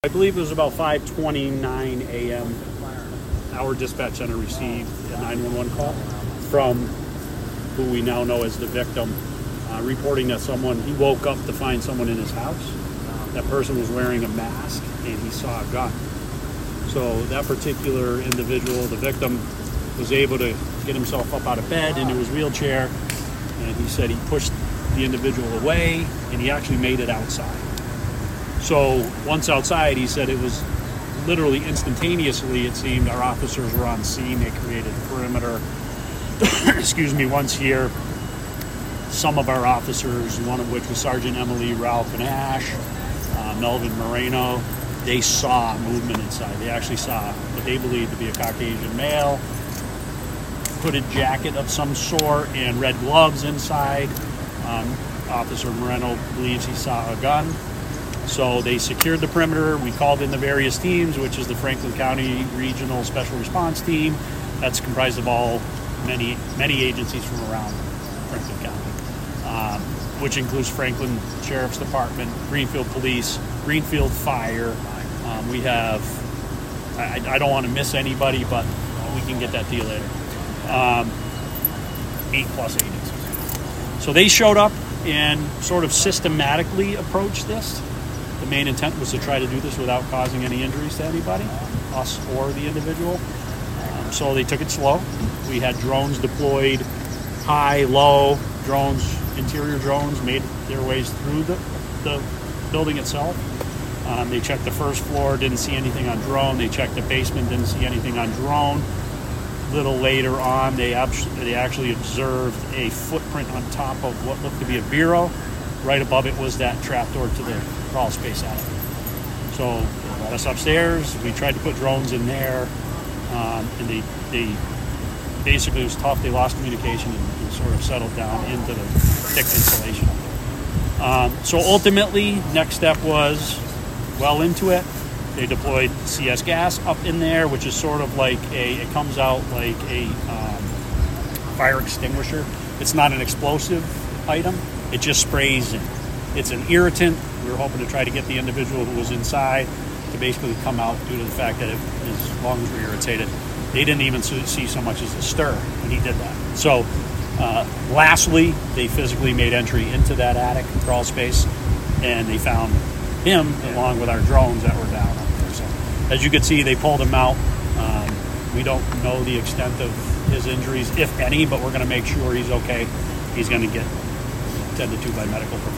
I believe it was about 5:29 a.m. Our dispatch center received a 911 call from who we now know as the victim, reporting that he woke up to find someone in his house. That person was wearing a mask and he saw a gun. So that particular individual, the victim, was able to get himself up out of bed into his wheelchair, and he said he pushed the individual away and he actually made it outside. So once outside, he said it was literally instantaneously, it seemed, our officers were on scene. They created a perimeter. Once here, some of our officers, one of which was Sergeant Emily Ralph and Ash, Melvin Moreno, they saw movement inside. They actually saw what they believed to be a Caucasian male, hooded jacket of some sort, and red gloves inside. Officer Moreno believes he saw a gun. So they secured the perimeter. We called in the various teams, which is the Franklin County Regional Special Response Team. That's comprised of many agencies from around Franklin County, which includes Franklin Sheriff's Department, Greenfield Police, Greenfield Fire. We have, I don't want to miss anybody, but we can get that to you later. 8+ agencies. So they showed up and sort of systematically approached this. The main intent was to try to do this without causing any injuries to anybody, us or the individual. So they took it slow. We had drones deployed, high, low drones, interior drones made their ways through the building itself. They checked the first floor, didn't see anything on drone. They checked the basement, didn't see anything on drone. A little later on, they actually observed a footprint on top of what looked to be a bureau. Right above it was that trapdoor to the crawl space attic. So they let us upstairs. We tried to put drones in there, and they basically, it was tough. They lost communication and sort of settled down into the thick insulation. So ultimately, next step was well into it. They deployed CS gas up in there, which is sort of like it comes out like a fire extinguisher. It's not an explosive item. It just sprays in. It's an irritant. We were hoping to try to get the individual who was inside to basically come out due to the fact that his lungs were irritated. They didn't even see so much as a stir when he did that. So lastly, they physically made entry into that attic crawl space, and they found him along with our drones that were down up there. So as you can see, they pulled him out. We don't know the extent of his injuries, if any, but we're going to make sure he's okay. He's going to get tended to by medical professionals.